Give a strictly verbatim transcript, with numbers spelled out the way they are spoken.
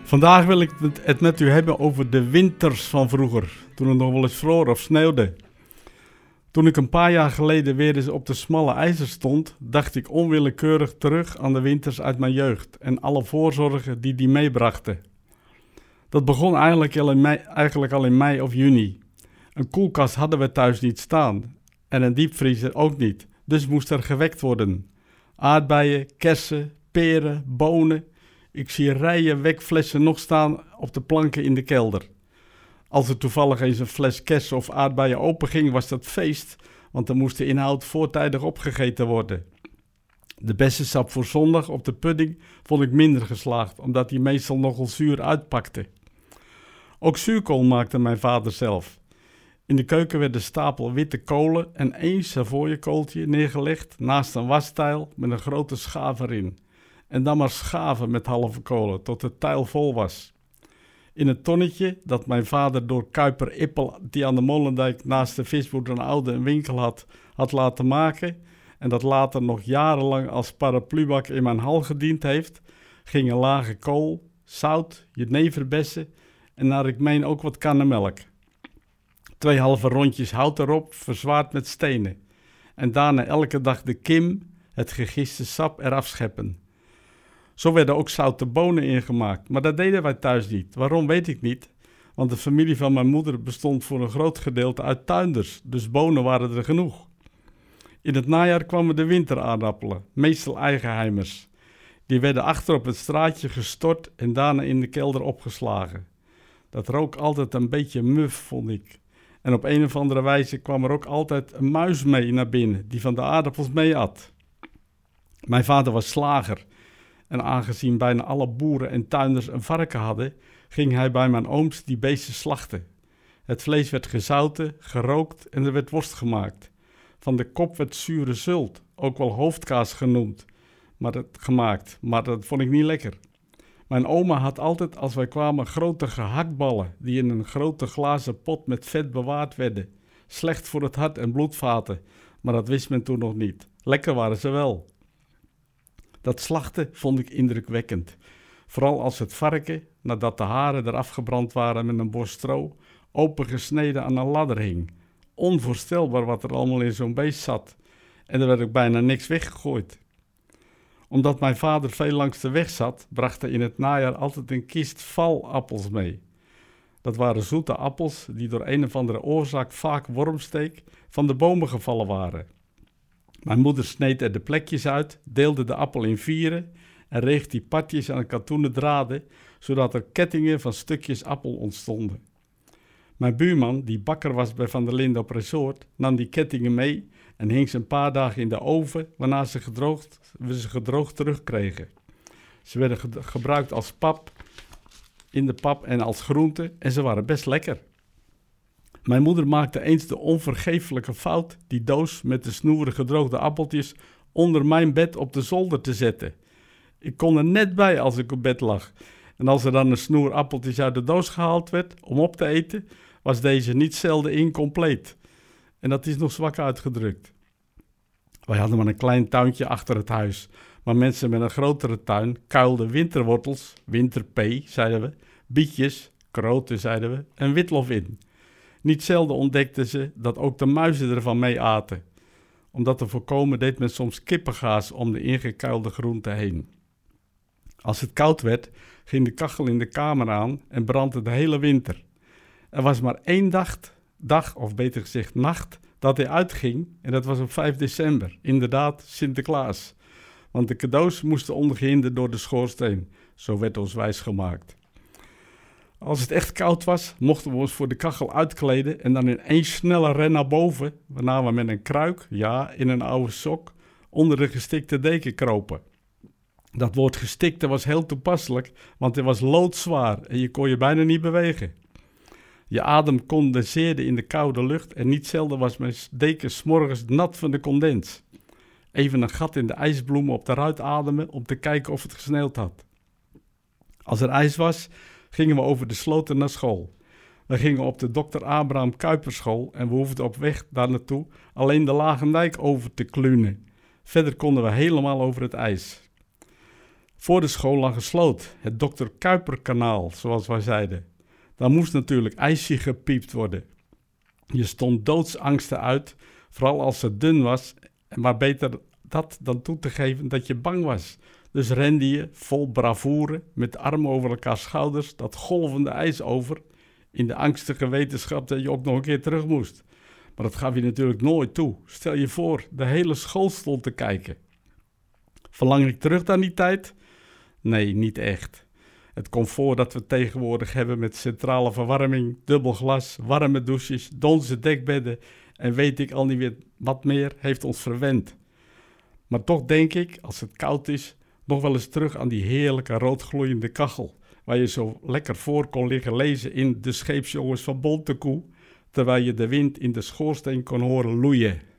Vandaag wil ik het met u hebben over de winters van vroeger, toen het nog wel eens vroor of sneeuwde. Toen ik een paar jaar geleden weer eens op de smalle ijzer stond, dacht ik onwillekeurig terug aan de winters uit mijn jeugd en alle voorzorgen die die meebrachten. Dat begon eigenlijk al, in mei, eigenlijk al in mei of juni. Een koelkast hadden we thuis niet staan en een diepvriezer ook niet, dus moest er gewekt worden. Aardbeien, kersen, peren, bonen. Ik zie rijen wekflessen nog staan op de planken in de kelder. Als er toevallig eens een fles kersen of aardbeien openging, was dat feest, want dan moest de inhoud voortijdig opgegeten worden. De bessensap voor zondag op de pudding vond ik minder geslaagd, omdat die meestal nogal zuur uitpakte. Ook zuurkool maakte mijn vader zelf. In de keuken werd een stapel witte kolen en één savooiekooltje neergelegd naast een wastijl met een grote schaaf erin. En dan maar schaven met halve kolen tot het tijl vol was. In het tonnetje dat mijn vader door Kuiper Ippel, die aan de Molendijk naast de visboer een oude een winkel had, had laten maken en dat later nog jarenlang als paraplubak in mijn hal gediend heeft, gingen lage kool, zout, jeneverbessen en naar ik meen ook wat kannen melk. Twee halve rondjes hout erop, verzwaard met stenen. En daarna elke dag de kim, het gegiste sap, eraf scheppen. Zo werden ook zoute bonen ingemaakt, maar dat deden wij thuis niet. Waarom weet ik niet, want de familie van mijn moeder bestond voor een groot gedeelte uit tuinders, dus bonen waren er genoeg. In het najaar kwamen de winteraardappelen, meestal eigenheimers. Die werden achter op het straatje gestort en daarna in de kelder opgeslagen. Dat rook altijd een beetje muf, vond ik. En op een of andere wijze kwam er ook altijd een muis mee naar binnen, die van de aardappels mee at. Mijn vader was slager. En aangezien bijna alle boeren en tuinders een varken hadden, ging hij bij mijn ooms die beesten slachten. Het vlees werd gezouten, gerookt en er werd worst gemaakt. Van de kop werd zure zult, ook wel hoofdkaas genoemd, maar dat, gemaakt, maar dat vond ik niet lekker. Mijn oma had altijd als wij kwamen grote gehaktballen die in een grote glazen pot met vet bewaard werden. Slecht voor het hart en bloedvaten, maar dat wist men toen nog niet. Lekker waren ze wel. Dat slachten vond ik indrukwekkend. Vooral als het varken, nadat de haren eraf gebrand waren met een bos stro, opengesneden aan een ladder hing. Onvoorstelbaar wat er allemaal in zo'n beest zat. En er werd ook bijna niks weggegooid. Omdat mijn vader veel langs de weg zat, bracht hij in het najaar altijd een kist valappels mee. Dat waren zoete appels die door een of andere oorzaak, vaak wormsteek, van de bomen gevallen waren. Mijn moeder sneed er de plekjes uit, deelde de appel in vieren en reeg die partjes aan katoenen draden, zodat er kettingen van stukjes appel ontstonden. Mijn buurman, die bakker was bij Van der Linden op resort, nam die kettingen mee en hing ze een paar dagen in de oven, waarna ze gedroogd, we ze gedroogd terugkregen. Ze werden ge- gebruikt als pap, in de pap en als groente en ze waren best lekker. Mijn moeder maakte eens de onvergeeflijke fout die doos met de snoeren gedroogde appeltjes onder mijn bed op de zolder te zetten. Ik kon er net bij als ik op bed lag. En als er dan een snoer appeltjes uit de doos gehaald werd om op te eten, was deze niet zelden incompleet. En dat is nog zwak uitgedrukt. Wij hadden maar een klein tuintje achter het huis, maar mensen met een grotere tuin kuilden winterwortels, winterpee, zeiden we, bietjes, kroten, zeiden we, en witlof in. Niet zelden ontdekten ze dat ook de muizen ervan mee aten. Om dat te voorkomen deed men soms kippengaas om de ingekuilde groenten heen. Als het koud werd, ging de kachel in de kamer aan en brandde de hele winter. Er was maar één dag, dag, of beter gezegd nacht, dat hij uitging en dat was op vijf december, inderdaad Sinterklaas. Want de cadeaus moesten ongehinderd door de schoorsteen, zo werd ons wijsgemaakt. Als het echt koud was, mochten we ons voor de kachel uitkleden en dan in één snelle ren naar boven, waarna we met een kruik, ja, in een oude sok, onder de gestikte deken kropen. Dat woord gestikte was heel toepasselijk, want het was loodzwaar en je kon je bijna niet bewegen. Je adem condenseerde in de koude lucht en niet zelden was mijn deken 's morgens nat van de condens. Even een gat in de ijsbloemen op de ruit ademen om te kijken of het gesneeuwd had. Als er ijs was, gingen we over de sloten naar school. We gingen op de dokter Abraham Kuyperschool en we hoefden op weg daar naartoe alleen de Lagendijk over te klunen. Verder konden we helemaal over het ijs. Voor de school lag een sloot, het dokter Kuiperkanaal, zoals wij zeiden. Daar moest natuurlijk ijsje gepiept worden. Je stond doodsangsten uit, vooral als het dun was, maar beter dat dan toe te geven dat je bang was. Dus rende je vol bravoure, met de armen over elkaar schouders, dat golvende ijs over, in de angstige wetenschap dat je ook nog een keer terug moest. Maar dat gaf je natuurlijk nooit toe. Stel je voor, de hele school stond te kijken. Verlang ik terug naar die tijd? Nee, niet echt. Het comfort dat we tegenwoordig hebben met centrale verwarming, dubbel glas, warme douches, donzen dekbedden en weet ik al niet weer wat meer, heeft ons verwend. Maar toch denk ik, als het koud is, nog wel eens terug aan die heerlijke roodgloeiende kachel, waar je zo lekker voor kon liggen lezen in De Scheepsjongens van Bontekoe, terwijl je de wind in de schoorsteen kon horen loeien.